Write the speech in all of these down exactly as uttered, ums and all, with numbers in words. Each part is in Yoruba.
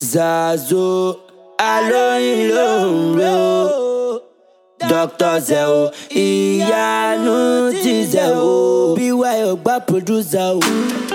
Zazo, alóyin ló ń ro. Doctor Zeo, ìyanu ti Zeo. B Y ọgbà producer o.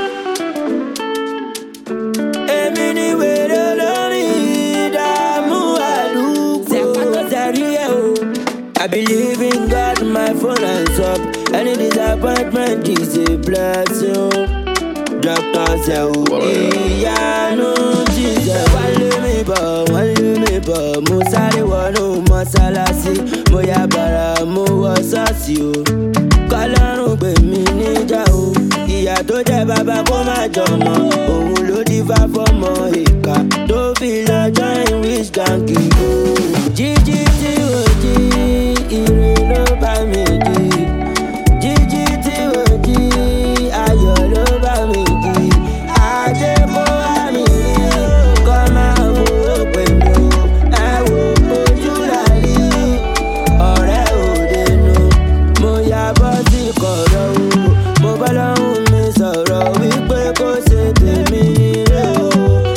Èmi ni wèrè lórí ìdààmú àdúgbò. Zẹ̀rí ẹ̀ o. I believe in God, my phone hands up. Any disappointment is a blessing. Doctor Zeo, ìyanu ti Zeo. Wọ́n lé mi bọ̀, wọ́n lé mi bọ̀. Mo sáré wọnú mọ́sálásí. Mo ya bàrà, mo wọ ṣọ́ọ̀ṣì o. Kọ́lọ́run gbè mí níjà o. Ìyá tó jẹ́ bàbá kó má jọmọ. Òun ló dífá fọ́mọ ìka. Tó fi lọ join rich gang o. Jíjí tí o jí, ire ló bá mi jí. Jíjí tí o jí, ayọ̀ ló bá mi jí. Ajé kó wá mi rí, kọ́ máa fowó pè mí o. Ẹ wo ojú làrí, ọ̀rẹ́ òde nu. Mo ya bọ́ sí kọ̀rọ̀ o. Mo bá lọ́hùn mi sọ̀rọ̀ wípé kó ṣe tèmi nílé o.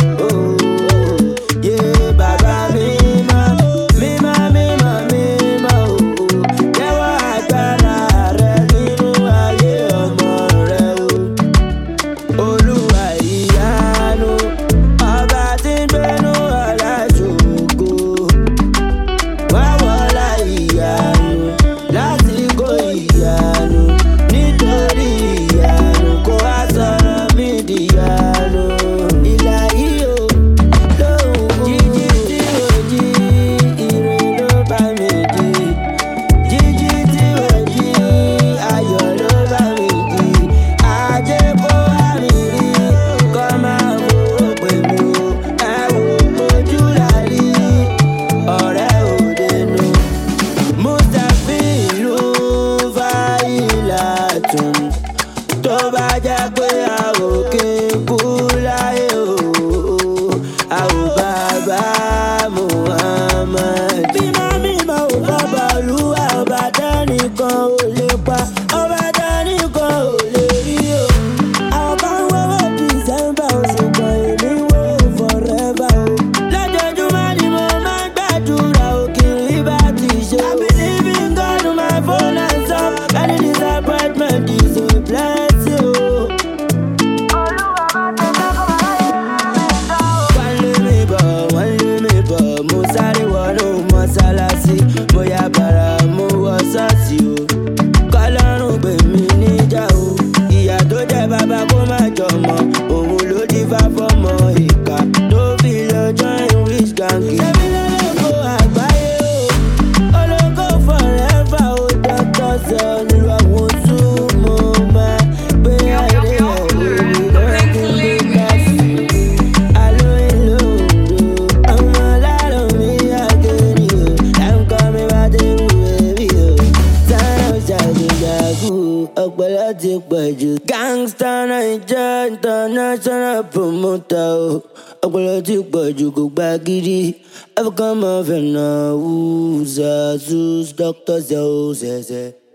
Yé bàbá mi mọ́, mímọ́ mímọ́ mímọ́ o. Jẹ́wọ́ agbára rẹ nínú ayé ọmọ rẹ o. Olúwa ìyanu, ọba tí ń gbénú ọlá ṣògo. Wá wọlá ìyanu, lásìkò ìyanu. Nítorí ìyanu, kó wá sọ̀rọ̀ mí dìyanu. Ìlà yìí o, lóhùn jíjí tí o jí, ire ló bá mi jí. Jíjí tí o jí, ayọ̀ ló bá mi jí. Ajé kó wá mi rí, kọ́ máa fowó pè mí o. Ẹ wo ojú làrí, ọ̀rẹ́ òde nu. Mustapha ìlú fáìlà tún. Tó bá jẹ́ pé a ò kí n kú láyé o. A ò bàbá Muhammad. Mímọ́ mímọ́ ò bàbá Olúwa, ọba tẹ́nìkan ò lè pa, ọba tẹ́nìkan ò lè rí o. Àwọn kan wọ́wọ́ December o, ṣùgbọ́n èmi wò forever o. Lójoojúmọ́ ni mo máa ń gbàdúrà o, kí n rí bá ti ṣe o. I believe in God, my phone hands up. Any disappointment is a blessing o. Wọ́n lé mi bọ̀, wọ́n lé mi bọ̀. Mo sáré wọnú mọ́sálásí. Mo ya bàrà, mo wọ ṣọ́ọ̀ṣì o. Kọ́lọ́run gbè mí níjà o. Ìyá tó jẹ́ bàbá kó má jọmọ. Òun ló dífá fọ́mọ ìka. Tó fi lọ join rich gang. Ṣebí lólógo àgbáyé o. Ológo forever o. Doctor Zeo lu àwọn súnmọ́ máa gbé ayé rẹ̀ lórí lọ́dún bí káfí. Alóyin ló ń ro. Ọmọ lárọ̀ mi àgẹ̀rì o. Láǹkọ́ mi bá dé wù ẹ́bí o. Sáyọ̀ ṣàgbéyàgò, ọpọlọ ti pọ̀ jù. Gangsta Naija international promoter o. Ọpọlọ ti pọ̀ jù, kò gba gidi. African mafia náà wù Zazu, Doctor Zeo ṣẹ̀ṣẹ̀.